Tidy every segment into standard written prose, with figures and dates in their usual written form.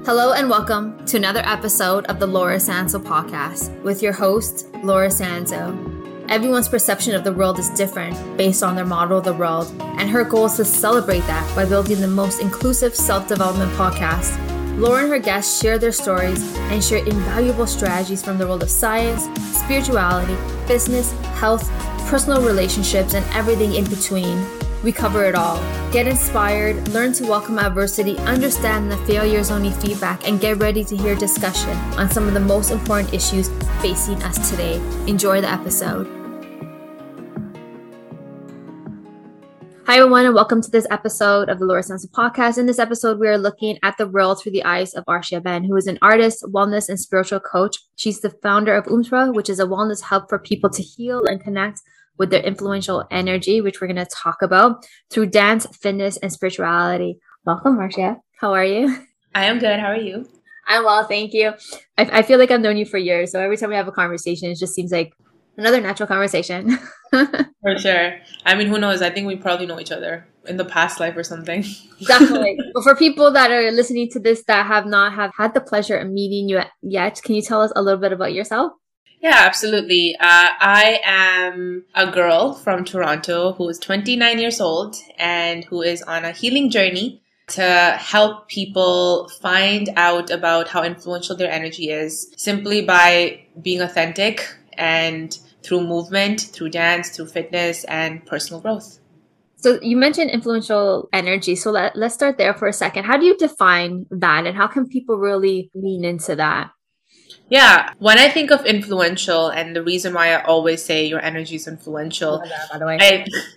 Hello and welcome to another episode of the Laura Sanzo podcast with your host, Laura Sanzo. Everyone's perception of the world is different based on their model of the world, and her goal is to celebrate that by building the most inclusive self-development podcast. Laura and her guests share their stories and share invaluable strategies from the world of science, spirituality, business, health, personal relationships, and everything in between. We cover it all. Get inspired, learn to welcome adversity, understand that failure is only feedback, and get ready to hear discussion on some of the most important issues facing us today. Enjoy the episode. Hi everyone, and welcome to this episode of the Laura Sanzo podcast. In this episode, we are looking at the world through the eyes of Arshia Ben, who is an artist, wellness, and spiritual coach. She's the founder of Umsra, which is a wellness hub for people to heal and connect with their influential energy, which we're going to talk about through dance, fitness, and spirituality. Welcome, Arshia. How are you? I am good. How are you? I'm well, thank you. I feel like I've known you for years, so every time we have a conversation, it just seems like another natural conversation. For sure. I mean, who knows? I think we probably know each other in the past life or something. Definitely. But for people that are listening to this that have not had the pleasure of meeting you yet, can you tell us a little bit about yourself? Yeah, absolutely. I am a girl from Toronto who is 29 years old and who is on a healing journey to help people find out about how influential their energy is simply by being authentic and through movement, through dance, through fitness, and personal growth. So you mentioned influential energy. So let's start there for a second. How do you define that, and how can people really lean into that? Yeah, when I think of influential, and the reason why I always say your energy is influential, that, by the way.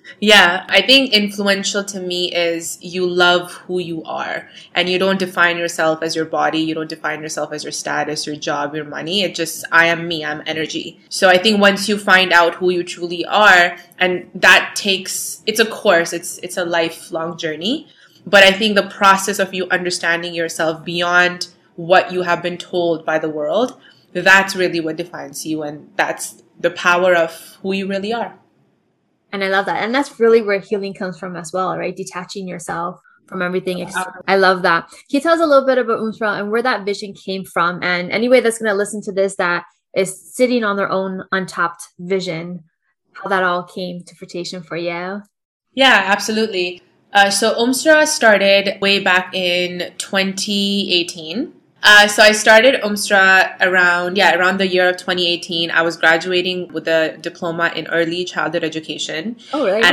I think influential to me is you love who you are, and you don't define yourself as your body, you don't define yourself as your status, your job, your money. It just, I am me, I'm energy. So I think once you find out who you truly are, and that takes, it's a course, it's a lifelong journey. But I think the process of you understanding yourself beyond what you have been told by the world, that's really what defines you, and that's the power of who you really are. And I love that. And that's really where healing comes from as well, right? Detaching yourself from everything. I love that. Can you tell us a little bit about Umsra and where that vision came from? And anybody that's going to listen to this that is sitting on their own untapped vision, how that all came to fruition for you? Yeah, absolutely. So Umsra started way back in 2018. So I started Umsra around the year of 2018. I was graduating with a diploma in early childhood education. Oh, really?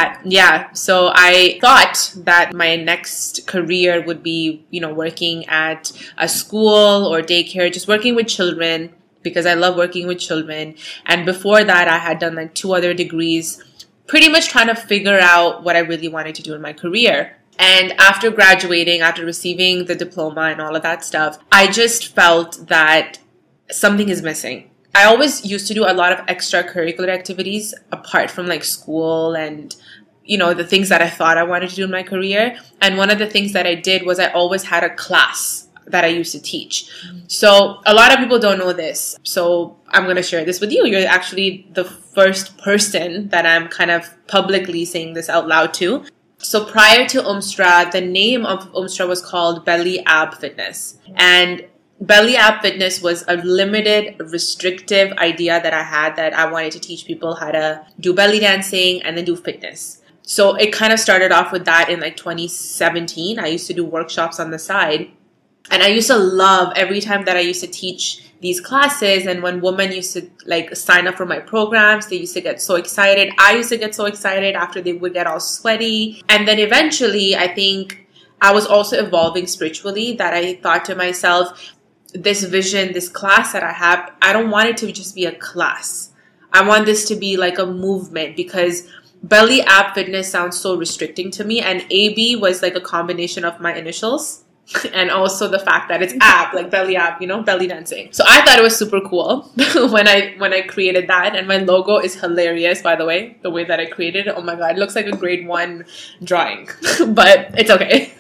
And so I thought that my next career would be, working at a school or daycare, just working with children because I love working with children. And before that, I had done like 2 other degrees, pretty much trying to figure out what I really wanted to do in my career. And after graduating, after receiving the diploma and all of that stuff, I just felt that something is missing. I always used to do a lot of extracurricular activities apart from like school and, the things that I thought I wanted to do in my career. And one of the things that I did was I always had a class that I used to teach. So a lot of people don't know this. So I'm going to share this with you. You're actually the first person that I'm kind of publicly saying this out loud to. So prior to Umsra, the name of Umsra was called Belly Ab Fitness. And Belly Ab Fitness was a limited, restrictive idea that I had that I wanted to teach people how to do belly dancing and then do fitness. So it kind of started off with that in like 2017. I used to do workshops on the side. And I used to love every time that I used to teach these classes, and when women used to like sign up for my programs, they used to get so excited. I used to get so excited after they would get all sweaty. And then eventually, I think I was also evolving spiritually, that I thought to myself, this vision, this class that I have, I don't want it to just be a class. I want this to be like a movement, because Belly Ab Fitness sounds so restricting to me. And AB was like a combination of my initials. And also the fact that it's ab, like belly ab, belly dancing. So I thought it was super cool when I created that. And my logo is hilarious, by the way, the way that I created it. Oh my God, it looks like a grade 1 drawing, but it's okay.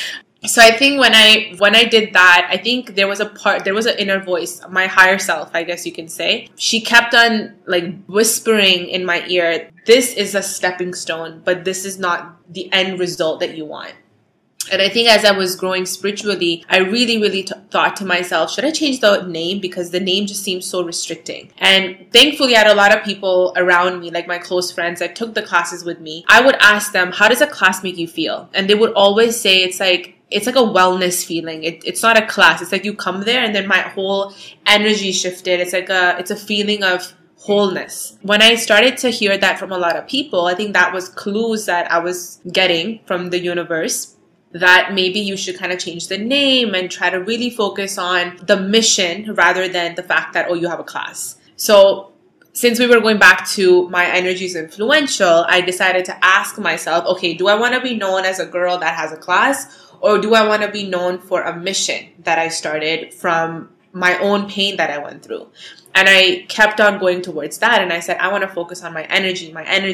So I think when I did that, I think there was an inner voice, my higher self, I guess you can say. She kept on like whispering in my ear, this is a stepping stone, but this is not the end result that you want. And I think as I was growing spiritually, I really thought to myself, should I change the name? Because the name just seems so restricting. And thankfully, I had a lot of people around me, like my close friends that took the classes with me. I would ask them, how does a class make you feel? And they would always say it's like a wellness feeling. It's not a class. It's like you come there and then my whole energy shifted. It's a feeling of wholeness. When I started to hear that from a lot of people, I think that was clues that I was getting from the universe, that maybe you should kind of change the name and try to really focus on the mission rather than the fact that, oh, you have a class. So since we were going back to my energy is influential, I decided to ask myself, okay, do I want to be known as a girl that has a class, or do I want to be known for a mission that I started from my own pain that I went through? And I kept on going towards that. And I said, I want to focus on my energy.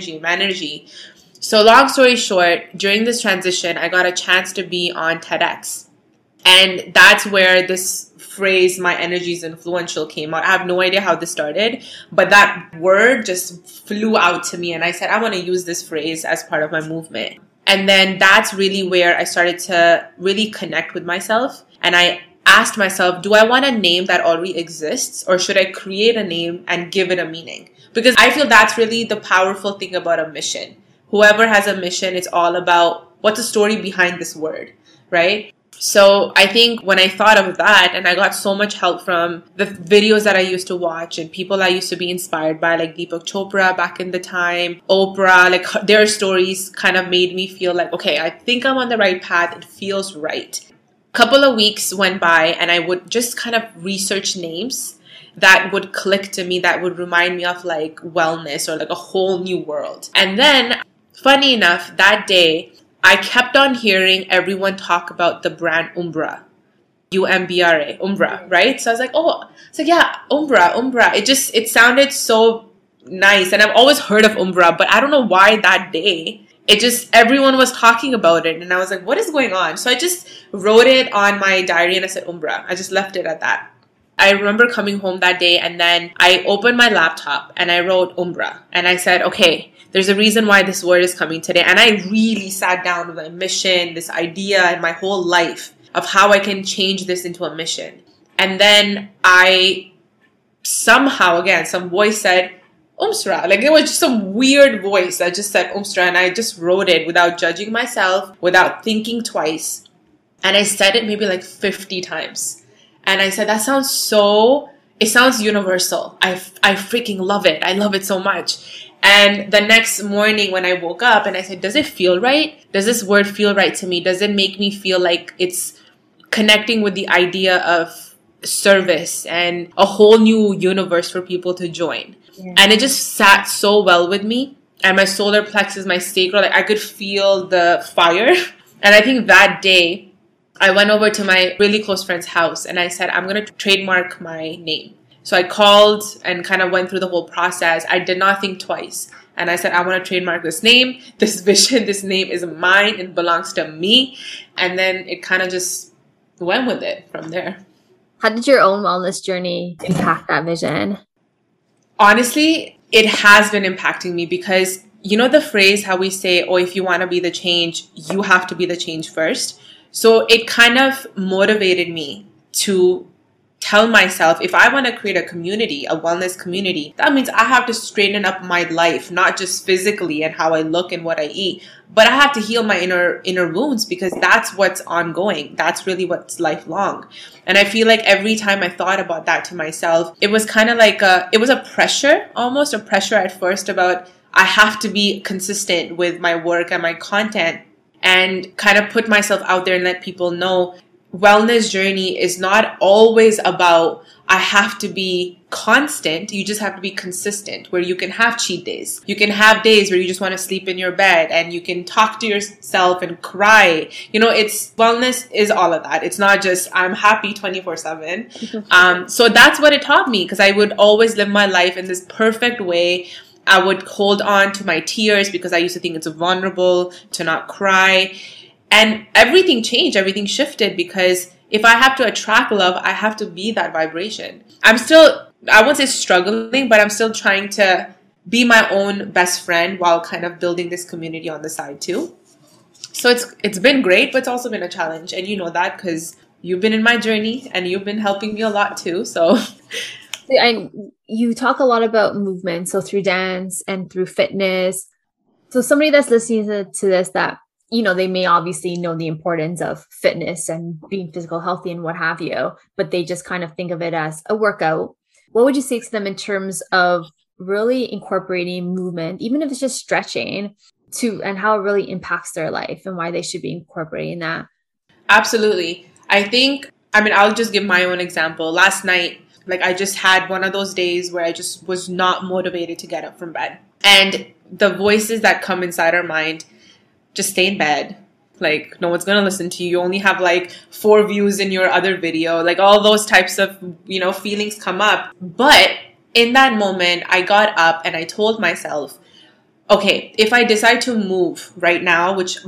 So long story short, during this transition, I got a chance to be on TEDx. And that's where this phrase, my energy is influential, came out. I have no idea how this started, but that word just flew out to me. And I said, I want to use this phrase as part of my movement. And then that's really where I started to really connect with myself. And I asked myself, do I want a name that already exists, or should I create a name and give it a meaning? Because I feel that's really the powerful thing about a mission. Whoever has a mission, it's all about what's the story behind this word, right? So I think when I thought of that, and I got so much help from the videos that I used to watch and people I used to be inspired by, like Deepak Chopra back in the time, Oprah, like their stories kind of made me feel like, okay, I think I'm on the right path. It feels right. A couple of weeks went by and I would just kind of research names that would click to me, that would remind me of like wellness or like a whole new world. And then funny enough, that day, I kept on hearing everyone talk about the brand Umbra. Umbra, Umbra, right? So I was like, yeah, Umbra. It sounded so nice. And I've always heard of Umbra, but I don't know why that day, everyone was talking about it. And I was like, what is going on? So I just wrote it on my diary and I said Umbra. I just left it at that. I remember coming home that day and then I opened my laptop and I wrote Umbra. And I said, okay, there's a reason why this word is coming today. And I really sat down with my mission, this idea, and my whole life of how I can change this into a mission. And then I somehow, again, some voice said, Umsra. Like it was just some weird voice that just said Umsra. And I just wrote it without judging myself, without thinking twice. And I said it maybe like 50 times. And I said, it sounds universal. I freaking love it. I love it so much. And the next morning when I woke up and I said, does it feel right? Does this word feel right to me? Does it make me feel like it's connecting with the idea of service and a whole new universe for people to join? Yeah. And it just sat so well with me. And my solar plexus, my sacral, like I could feel the fire. And I think that day I went over to my really close friend's house and I said, I'm going to trademark my name. So I called and kind of went through the whole process. I did not think twice. And I said, I want to trademark this name, this vision, this name is mine. It belongs to me. And then it kind of just went with it from there. How did your own wellness journey impact that vision? Honestly, it has been impacting me because you know the phrase how we say, oh, if you want to be the change, you have to be the change first. So it kind of motivated me to tell myself, if I want to create a community, a wellness community, that means I have to straighten up my life, not just physically and how I look and what I eat, but I have to heal my inner wounds because that's what's ongoing. That's really what's lifelong. And I feel like every time I thought about that to myself, it was kind of like it was a pressure, almost a pressure at first about I have to be consistent with my work and my content and kind of put myself out there and let people know wellness journey is not always about I have to be constant. You just have to be consistent where you can have cheat days. You can have days where you just want to sleep in your bed and you can talk to yourself and cry. You know, wellness is all of that. It's not just I'm happy 24/7. So that's what it taught me because I would always live my life in this perfect way. I would hold on to my tears because I used to think it's vulnerable to not cry. And everything changed, everything shifted because if I have to attract love, I have to be that vibration. I'm still, I won't say struggling, but I'm still trying to be my own best friend while kind of building this community on the side too. So it's been great, but it's also been a challenge. And you know that because you've been in my journey and you've been helping me a lot too. So you talk a lot about movement, so through dance and through fitness. So somebody that's listening to this that, you know, they may obviously know the importance of fitness and being physical healthy and what have you, but they just kind of think of it as a workout. What would you say to them in terms of really incorporating movement, even if it's just stretching, and how it really impacts their life and why they should be incorporating that? Absolutely. I'll just give my own example. Last night, like I just had one of those days where I just was not motivated to get up from bed. And the voices that come inside our mind, just stay in bed. Like, no one's going to listen to you. You only have like 4 views in your other video. Like all those types of, feelings come up. But in that moment, I got up and I told myself, okay, if I decide to move right now, which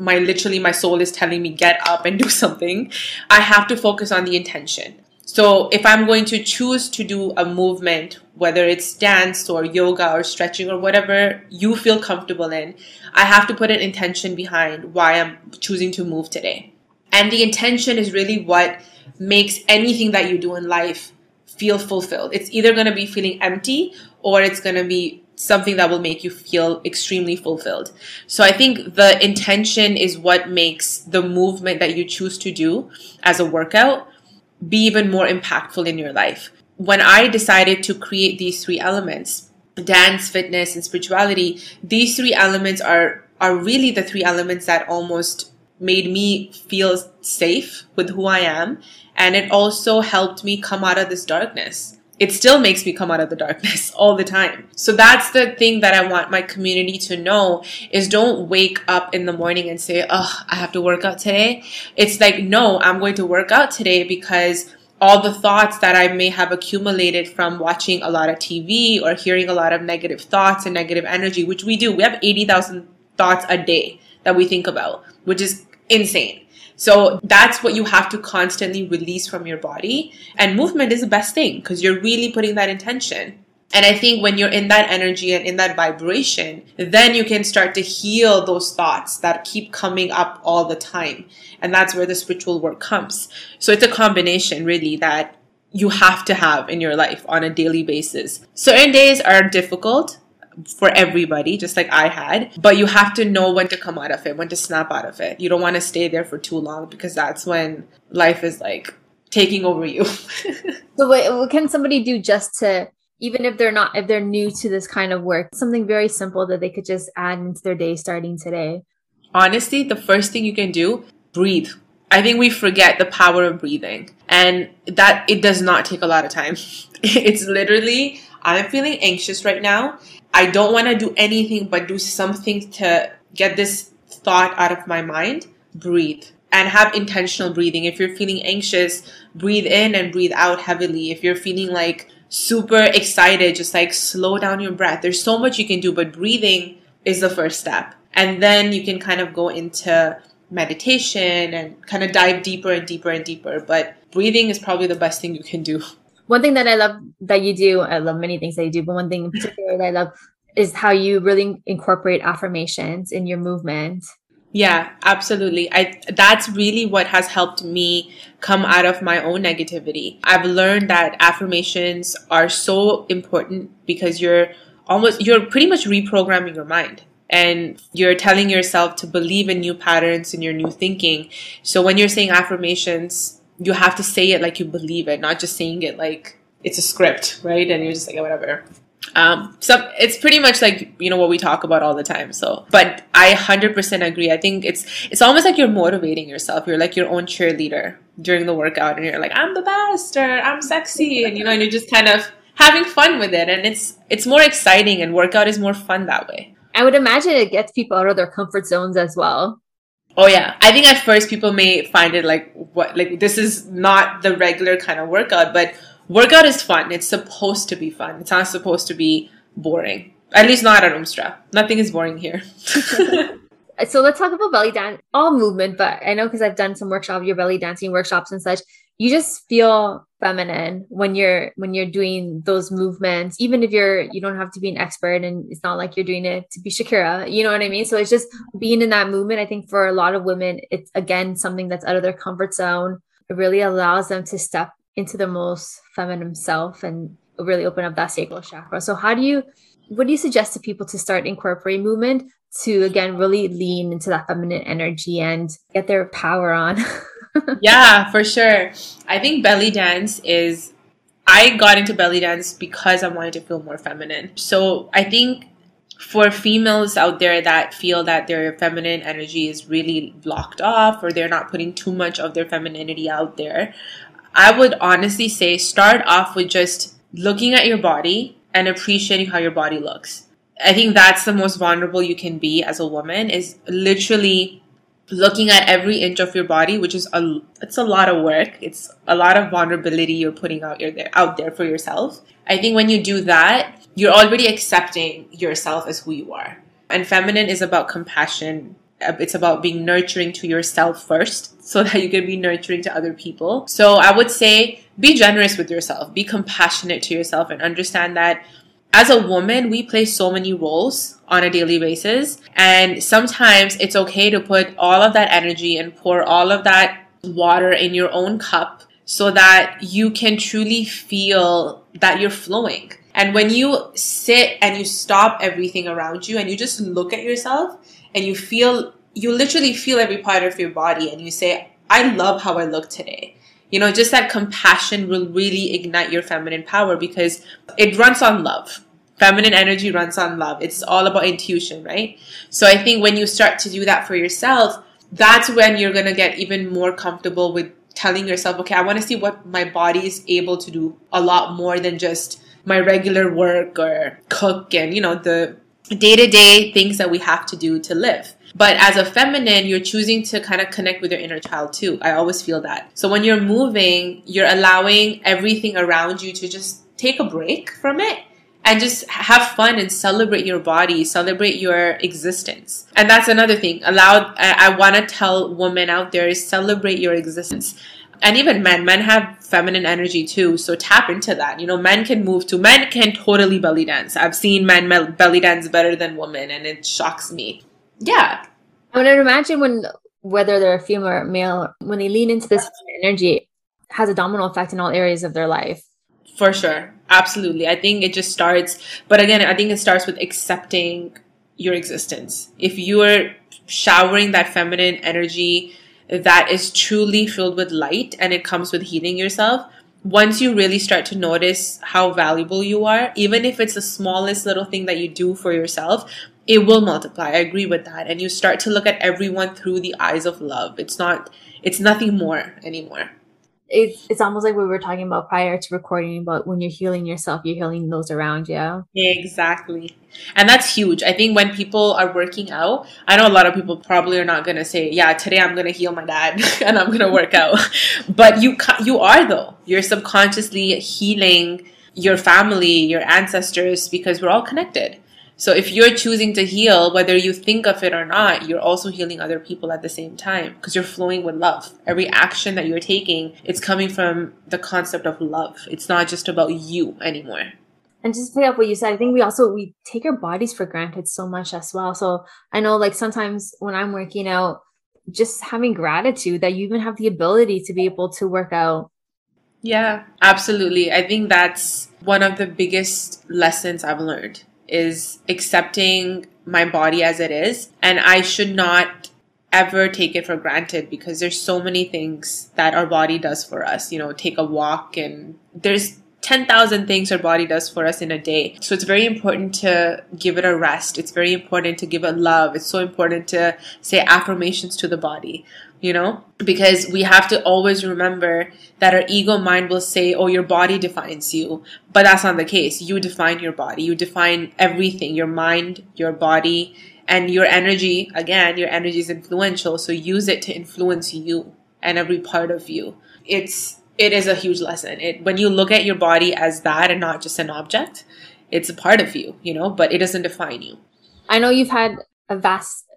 my soul is telling me get up and do something, I have to focus on the intention. So if I'm going to choose to do a movement, whether it's dance or yoga or stretching or whatever you feel comfortable in, I have to put an intention behind why I'm choosing to move today. And the intention is really what makes anything that you do in life feel fulfilled. It's either going to be feeling empty or it's going to be something that will make you feel extremely fulfilled. So I think the intention is what makes the movement that you choose to do as a workout be even more impactful in your life. When I decided to create these 3 elements, dance, fitness, and spirituality, these 3 elements are really the 3 elements that almost made me feel safe with who I am. And it also helped me come out of this darkness. It still makes me come out of the darkness all the time. So that's the thing that I want my community to know is don't wake up in the morning and say, oh, I have to work out today. It's like, no, I'm going to work out today because all the thoughts that I may have accumulated from watching a lot of TV or hearing a lot of negative thoughts and negative energy, which we do. We have 80,000 thoughts a day that we think about, which is insane. So that's what you have to constantly release from your body. And movement is the best thing because you're really putting that intention. And I think when you're in that energy and in that vibration, then you can start to heal those thoughts that keep coming up all the time. And that's where the spiritual work comes. So it's a combination really that you have to have in your life on a daily basis. Certain days are difficult for everybody, just like I had. But you have to know when to come out of it, when to snap out of it. You don't want to stay there for too long because that's when life is like taking over you. So what can somebody do just to, even if they're new to this kind of work, something very simple that they could just add into their day starting today? Honestly, the first thing you can do, breathe. I think we forget the power of breathing and that it does not take a lot of time. It's literally, I'm feeling anxious right now. I don't want to do anything but do something to get this thought out of my mind. Breathe and have intentional breathing. If you're feeling anxious, breathe in and breathe out heavily. If you're feeling like super excited, just like slow down your breath. There's so much you can do, but breathing is the first step. And then you can kind of go into meditation and kind of dive deeper and deeper and deeper. But breathing is probably the best thing you can do. One thing that I love that you do, I love many things that you do, but one thing in particular that I love is how you really incorporate affirmations in your movement. Yeah, absolutely. That's really what has helped me come out of my own negativity. I've learned that affirmations are so important because you're pretty much reprogramming your mind. And you're telling yourself to believe in new patterns and your new thinking. So when you're saying affirmations, you have to say it like you believe it, not just saying it like it's a script, right? And you're just like, oh, whatever. So it's pretty much like, what we talk about all the time. So, but I 100% agree. I think it's almost like you're motivating yourself. You're like your own cheerleader during the workout and you're like, I'm the best or I'm sexy. And, and you're just kind of having fun with it. And it's more exciting and workout is more fun that way. I would imagine it gets people out of their comfort zones as well. Oh yeah. I think at first people may find it like this is not the regular kind of workout, but workout is fun. It's supposed to be fun. It's not supposed to be boring. At least not at Umstra. Nothing is boring here. So let's talk about belly dance, all movement, but I know because I've done some workshop, your belly dancing workshops and such, you just feel feminine when you're doing those movements, even if you don't have to be an expert and it's not like you're doing it to be Shakira, you know what I mean? So it's just being in that movement. I think for a lot of women, it's again something that's out of their comfort zone. It really allows them to step into the most feminine self and really open up that sacral chakra. So what do you suggest to people to start incorporating movement to again really lean into that feminine energy and get their power on? Yeah, for sure. I think I got into belly dance because I wanted to feel more feminine. So I think for females out there that feel that their feminine energy is really blocked off or they're not putting too much of their femininity out there, I would honestly say start off with just looking at your body and appreciating how your body looks. I think that's the most vulnerable you can be as a woman, is literally looking at every inch of your body, which is it's a lot of work. It's a lot of vulnerability you're putting out there for yourself. I think when you do that, you're already accepting yourself as who you are. And feminine is about compassion. It's about being nurturing to yourself first so that you can be nurturing to other people. So I would say be generous with yourself, be compassionate to yourself, and understand that as a woman, we play so many roles on a daily basis. And sometimes it's okay to put all of that energy and pour all of that water in your own cup so that you can truly feel that you're flowing. And when you sit and you stop everything around you and you just look at yourself and you literally feel every part of your body and you say, I love how I look today. You know, just that compassion will really ignite your feminine power because it runs on love. Feminine energy runs on love. It's all about intuition, right? So I think when you start to do that for yourself, that's when you're going to get even more comfortable with telling yourself, okay, I want to see what my body is able to do a lot more than just my regular work or cook and, you know, the day-to-day things that we have to do to live. But as a feminine, you're choosing to kind of connect with your inner child too. I always feel that. So when you're moving, you're allowing everything around you to just take a break from it and just have fun and celebrate your body, celebrate your existence. And that's another thing. I want to tell women out there is celebrate your existence. And even men have feminine energy too. So tap into that. You know, men can totally belly dance. I've seen men belly dance better than women and it shocks me. Yeah. I would imagine whether they're a female or male, when they lean into this energy, it has a domino effect in all areas of their life. For sure. Absolutely. I think it just starts, but again, I think it starts with accepting your existence. If you're showering that feminine energy that is truly filled with light and it comes with healing yourself, once you really start to notice how valuable you are, even if it's the smallest little thing that you do for yourself, it will multiply. I agree with that. And you start to look at everyone through the eyes of love. It's nothing more anymore. It's almost like we were talking about prior to recording about when you're healing yourself, you're healing those around you. Exactly. And that's huge. I think when people are working out, I know a lot of people probably are not going to say, yeah, today I'm going to heal my dad and I'm going to work out. But you are though. You're subconsciously healing your family, your ancestors, because we're all connected. So if you're choosing to heal, whether you think of it or not, you're also healing other people at the same time because you're flowing with love. Every action that you're taking, it's coming from the concept of love. It's not just about you anymore. And just to pick up what you said, I think we take our bodies for granted so much as well. So I know like sometimes when I'm working out, just having gratitude that you even have the ability to be able to work out. Yeah, absolutely. I think that's one of the biggest lessons I've learned is accepting my body as it is. And I should not ever take it for granted because there's so many things that our body does for us. You know, take a walk and there's 10,000 things our body does for us in a day. So it's very important to give it a rest. It's very important to give it love. It's so important to say affirmations to the body, you know, because we have to always remember that our ego mind will say, oh, your body defines you. But that's not the case. You define your body. You define everything, your mind, your body, and your energy. Again, your energy is influential. So use it to influence you and every part of you. It is a huge lesson. When you look at your body as that and not just an object, it's a part of you, you know, but it doesn't define you. I know you've had a vast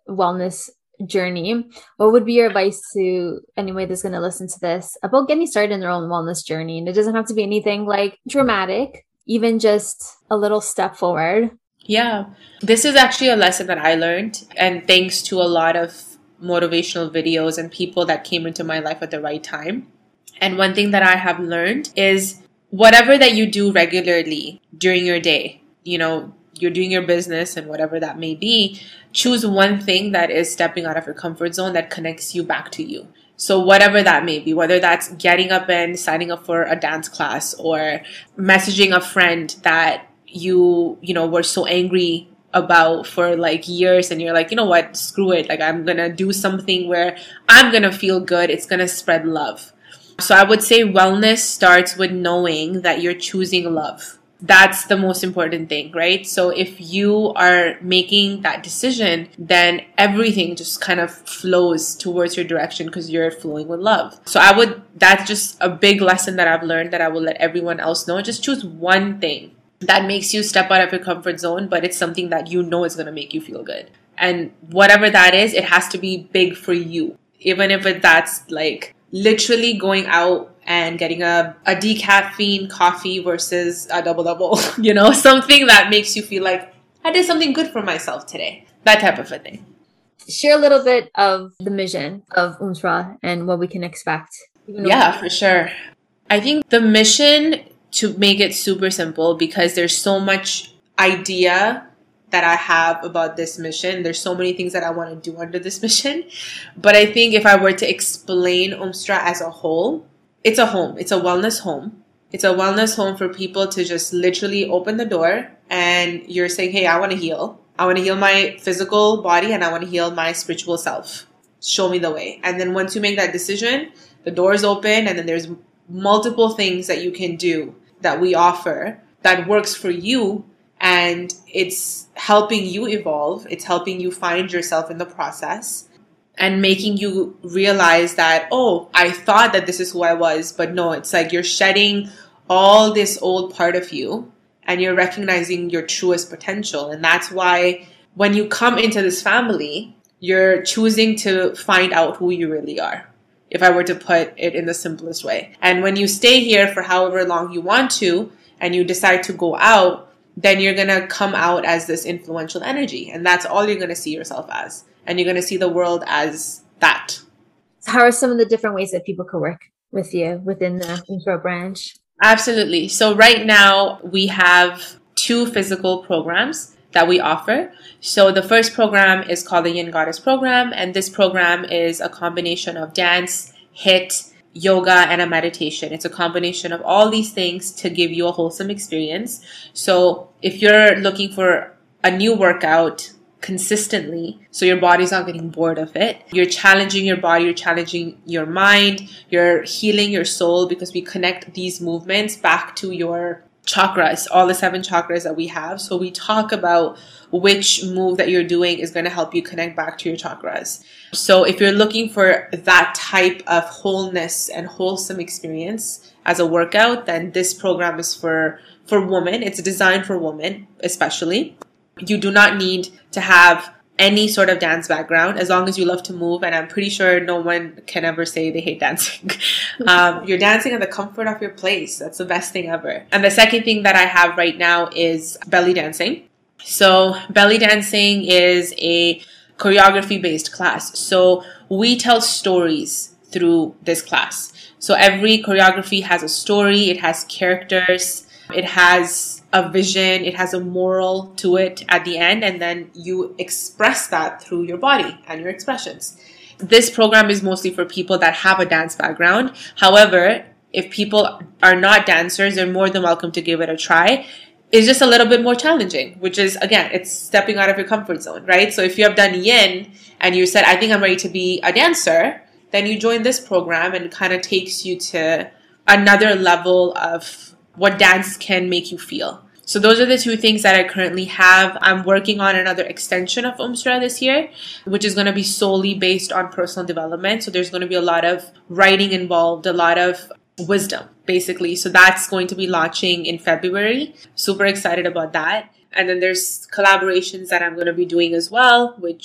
wellness journey, what would be your advice to anyone that's going to listen to this about getting started in their own wellness journey? And it doesn't have to be anything like dramatic, even just a little step forward. Yeah, this is actually a lesson that I learned, and thanks to a lot of motivational videos and people that came into my life at the right time. And one thing that I have learned is whatever that you do regularly during your day, you're doing your business and whatever that may be, choose one thing that is stepping out of your comfort zone that connects you back to you. So whatever that may be, whether that's getting up and signing up for a dance class or messaging a friend that you were so angry about for like years, and you're like, you know what, screw it. Like, I'm going to do something where I'm going to feel good. It's going to spread love. So I would say wellness starts with knowing that you're choosing love. That's the most important thing, right? So if you are making that decision, then everything just kind of flows towards your direction because you're flowing with love. So that's just a big lesson that I've learned that I will let everyone else know. Just choose one thing that makes you step out of your comfort zone, but it's something that you know is going to make you feel good. And whatever that is, it has to be big for you. Even if that's like literally going out and getting a decaffeine coffee versus a double, something that makes you feel like I did something good for myself today. That type of a thing. Share a little bit of the mission of Umsra and what we can expect. Yeah, for sure. I think the mission, to make it super simple, because there's so much idea that I have about this mission. There's so many things that I want to do under this mission. But I think if I were to explain Umsra as a whole, it's a home. It's a wellness home. It's a wellness home for people to just literally open the door and you're saying, hey, I want to heal. I want to heal my physical body and I want to heal my spiritual self. Show me the way. And then once you make that decision, the doors open and then there's multiple things that you can do that we offer that works for you. And it's helping you evolve. It's helping you find yourself in the process and making you realize that, oh, I thought that this is who I was, but no, it's like you're shedding all this old part of you and you're recognizing your truest potential. And that's why when you come into this family, you're choosing to find out who you really are, if I were to put it in the simplest way. And when you stay here for however long you want to, and you decide to go out, then you're going to come out as this influential energy. And that's all you're going to see yourself as. And you're going to see the world as that. So how are some of the different ways that people could work with you within the Umsra branch? Absolutely. So right now we have 2 physical programs that we offer. So the first program is called the Yin Goddess program. And this program is a combination of dance, HIIT, yoga, and a meditation. It's a combination of all these things to give you a wholesome experience. So if you're looking for a new workout consistently, so your body's not getting bored of it, you're challenging your body, you're challenging your mind, you're healing your soul, because we connect these movements back to your chakras, all the 7 chakras that we have. So we talk about which move that you're doing is going to help you connect back to your chakras. So if you're looking for that type of wholeness and wholesome experience as a workout, then this program is for women. It's designed for women, especially. You do not need to have any sort of dance background as long as you love to move. And I'm pretty sure no one can ever say they hate dancing. You're dancing in the comfort of your place. That's the best thing ever. And the second thing that I have right now is belly dancing. So belly dancing is a choreography-based class. So we tell stories through this class. So every choreography has a story. It has characters. It has a vision, it has a moral to it at the end, and then you express that through your body and your expressions. This program is mostly for people that have a dance background. However, if people are not dancers, they're more than welcome to give it a try. It's just a little bit more challenging, which is, again, it's stepping out of your comfort zone, right? So if you have done yin and you said, I think I'm ready to be a dancer, then you join this program and it kind of takes you to another level of what dance can make you feel. So those are the 2 things that I currently have. I'm working on another extension of Umsra this year, which is going to be solely based on personal development. So there's going to be a lot of writing involved, a lot of wisdom, basically. So that's going to be launching in February. Super excited about that. And then there's collaborations that I'm going to be doing as well, which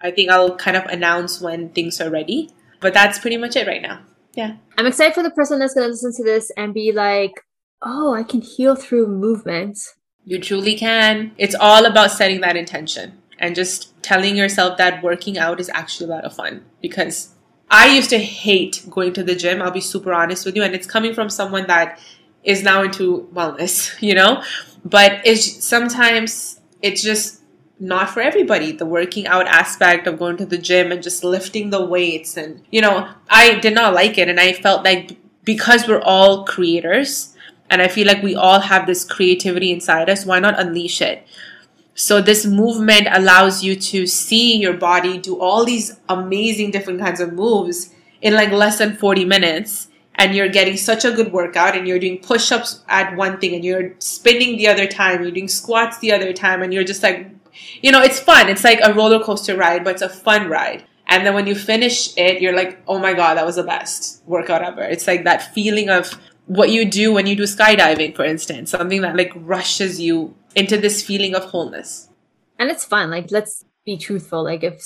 I think I'll kind of announce when things are ready. But that's pretty much it right now. Yeah. I'm excited for the person that's going to listen to this and be like, oh, I can heal through movement. You truly can. It's all about setting that intention and just telling yourself that working out is actually a lot of fun. Because I used to hate going to the gym. I'll be super honest with you. And it's coming from someone that is now into wellness, you know? But sometimes it's just not for everybody. The working out aspect of going to the gym and just lifting the weights. And, you know, I did not like it. And I felt like because we're all creators and I feel like we all have this creativity inside us, why not unleash it? So this movement allows you to see your body do all these amazing different kinds of moves in like less than 40 minutes. And you're getting such a good workout and you're doing push-ups at one thing and you're spinning the other time, you're doing squats the other time, and you're just like, you know, it's fun. It's like a roller coaster ride, but it's a fun ride. And then when you finish it, you're like, oh my God, that was the best workout ever. It's like that feeling of what you do when you do skydiving, for instance, something that like rushes you into this feeling of wholeness. And it's fun. Like, let's be truthful. Like, if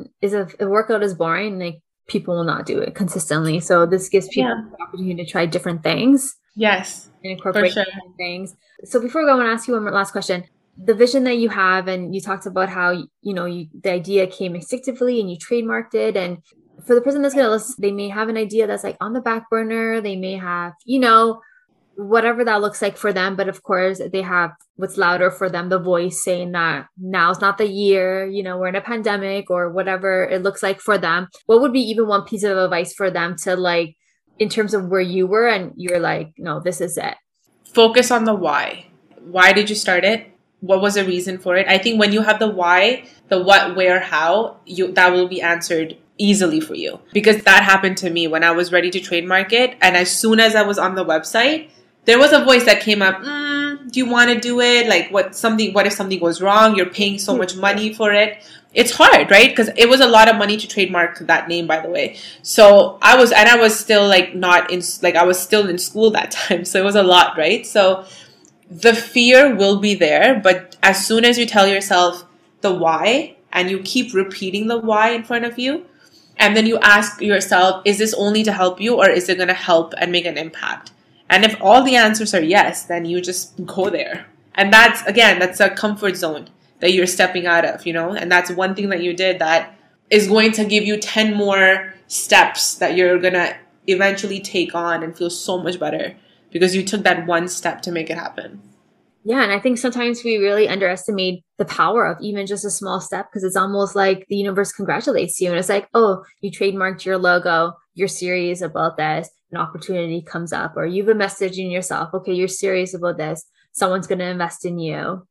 a workout is boring, like, people will not do it consistently. So this gives people the opportunity to try different things. Yes. And incorporate different things. So before we go, I want to ask you one last question. The vision that you have, and you talked about how, the idea came instinctively and you trademarked it. And for the person that's going to listen, they may have an idea that's like on the back burner. They may have, whatever that looks like for them. But of course, they have what's louder for them, the voice saying that now's not the year, we're in a pandemic or whatever it looks like for them. What would be even one piece of advice for them to, like, in terms of where you were and you're like, no, this is it? Focus on the why. Why did you start it? What was the reason for it? I think when you have the why, the what, where, how, that will be answered easily for you. Because that happened to me when I was ready to trademark it. And as soon as I was on the website, there was a voice that came up, do you want to do it? Like, what if something goes wrong? You're paying so much money for it. It's hard, right? Because it was a lot of money to trademark that name, by the way. So I was still I was still in school that time. So it was a lot, right? So the fear will be there. But as soon as you tell yourself the why and you keep repeating the why in front of you, and then you ask yourself, is this only to help you or is it going to help and make an impact? And if all the answers are yes, then you just go there. And that's a comfort zone that you're stepping out of, and that's one thing that you did that is going to give you 10 more steps that you're going to eventually take on and feel so much better because you took that one step to make it happen. Yeah. And I think sometimes we really underestimate the power of even just a small step because it's almost like the universe congratulates you. And it's like, oh, you trademarked your logo. You're serious about this. An opportunity comes up, or you've invested in yourself. Okay, you're serious about this. Someone's going to invest in you.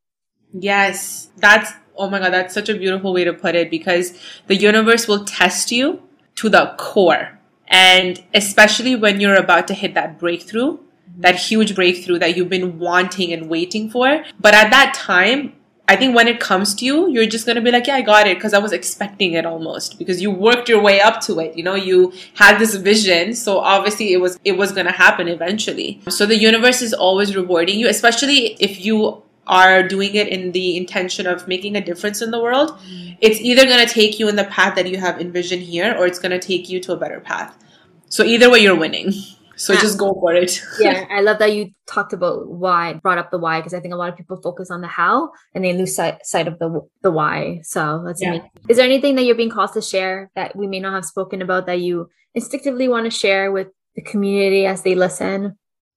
Yes. Oh my God, that's such a beautiful way to put it because the universe will test you to the core. And especially when you're about to hit that breakthrough, that huge breakthrough that you've been wanting and waiting for. But at that time, I think when it comes to you, you're just going to be like, yeah, I got it because I was expecting it almost because you worked your way up to it. You had this vision. So obviously it was going to happen eventually. So the universe is always rewarding you, especially if you are doing it in the intention of making a difference in the world. It's either going to take you in the path that you have envisioned here or it's going to take you to a better path. So either way, you're winning. So just go for it. Yeah, I love that you talked about brought up the why, because I think a lot of people focus on the how and they lose sight of the why. So that's amazing. Is there anything that you're being called to share that we may not have spoken about that you instinctively want to share with the community as they listen?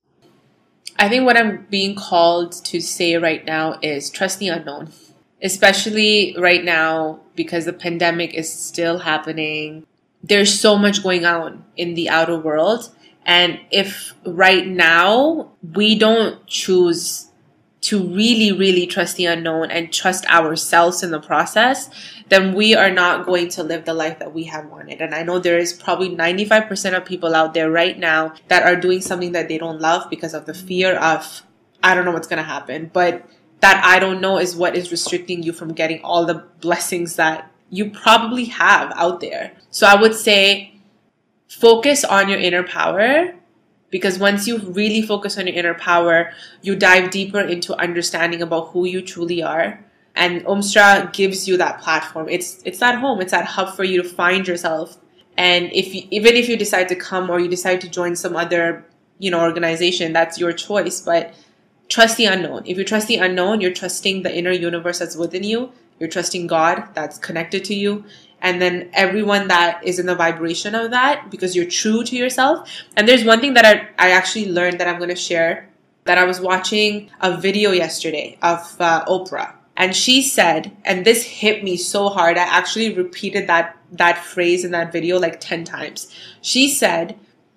I think what I'm being called to say right now is trust the unknown, especially right now because the pandemic is still happening. There's so much going on in the outer world. And if right now we don't choose to really, really trust the unknown and trust ourselves in the process, then we are not going to live the life that we have wanted. And I know there is probably 95% of people out there right now that are doing something that they don't love because of the fear of, I don't know what's going to happen. But that I don't know is what is restricting you from getting all the blessings that you probably have out there. So I would say, focus on your inner power, because once you really focus on your inner power, you dive deeper into understanding about who you truly are. And Umstra gives you that platform. It's that home. It's that hub for you to find yourself. And even if you decide to come or you decide to join some other, organization, that's your choice. But trust the unknown. If you trust the unknown, you're trusting the inner universe that's within you. You're trusting God that's connected to you. And then everyone that is in the vibration of that, because you're true to yourself. And there's one thing that I actually learned that I'm going to share, that I was watching a video yesterday of Oprah. And she said, and this hit me so hard, I actually repeated that phrase in that video like 10 times. She said,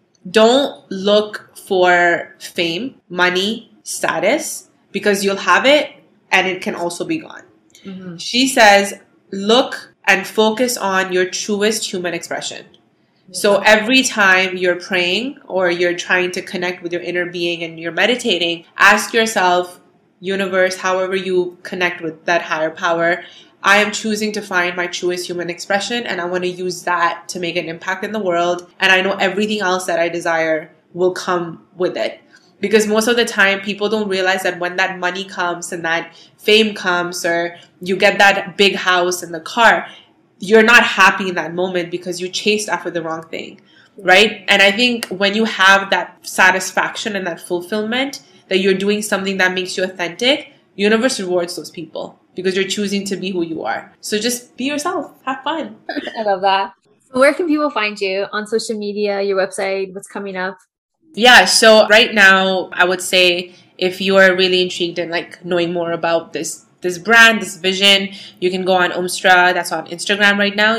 don't look for fame, money, status, because you'll have it and it can also be gone. Mm-hmm. She says, look and focus on your truest human expression. Yeah. So every time you're praying or you're trying to connect with your inner being and you're meditating, ask yourself, universe, however you connect with that higher power, I am choosing to find my truest human expression, and I want to use that to make an impact in the world. And I know everything else that I desire will come with it. Because most of the time, people don't realize that when that money comes and that fame comes, or you get that big house and the car, you're not happy in that moment because you chased after the wrong thing, right? And I think when you have that satisfaction and that fulfillment, that you're doing something that makes you authentic, universe rewards those people because you're choosing to be who you are. So just be yourself. Have fun. I love that. So where can people find you? On social media, your website, what's coming up? Yeah, so right now, I would say if you are really intrigued in like knowing more about this brand, this vision, you can go on Umstra. That's on Instagram right now,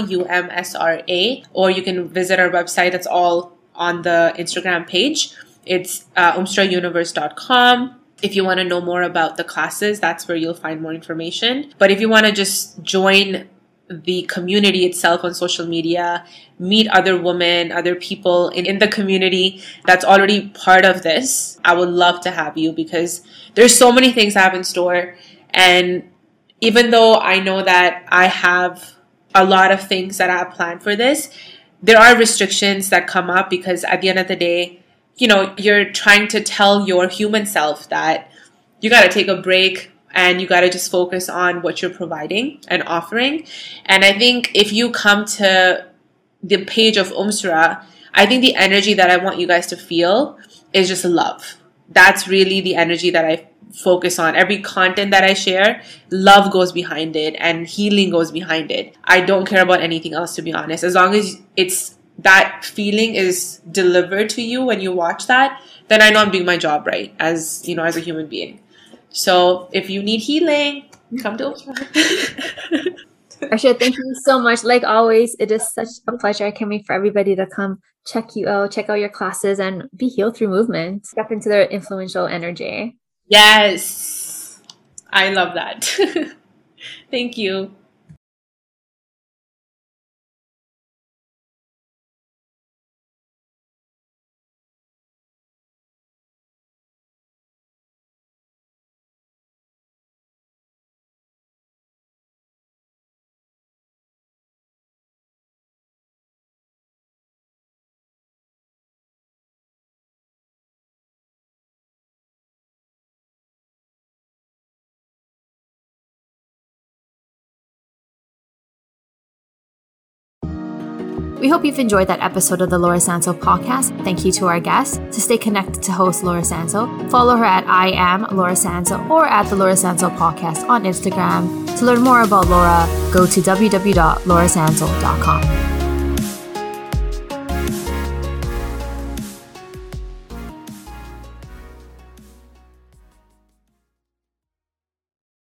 UMSRA. Or you can visit our website. That's all on the Instagram page. It's umstrauniverse.com. If you want to know more about the classes, that's where you'll find more information. But if you want to just join the community itself on social media, meet other women, other people in the community that's already part of this, I would love to have you, because there's so many things I have in store. And even though I know that I have a lot of things that I have planned for this, there are restrictions that come up, because at the end of the day, you're trying to tell your human self that you got to take a break and you got to just focus on what you're providing and offering. And I think if you come to the page of Umstra, I think the energy that I want you guys to feel is just love. That's really the energy that I focus on. Every content that I share, love goes behind it and healing goes behind it. I don't care about anything else, to be honest. As long as that feeling is delivered to you when you watch that, then I know I'm doing my job right as a human being. So if you need healing, come to Umstra. Arshad, thank you so much. Like always, it is such a pleasure. I can't wait for everybody to come check you out, check out your classes, and be healed through movement. Step into their influential energy. Yes. I love that. Thank you. We hope you've enjoyed that episode of the Laura Sanso podcast. Thank you to our guests. To stay connected to host Laura Sanso, follow her at I am Laura Sanso or at the Laura Sanso podcast on Instagram. To learn more about Laura, go to www.laurasanso.com.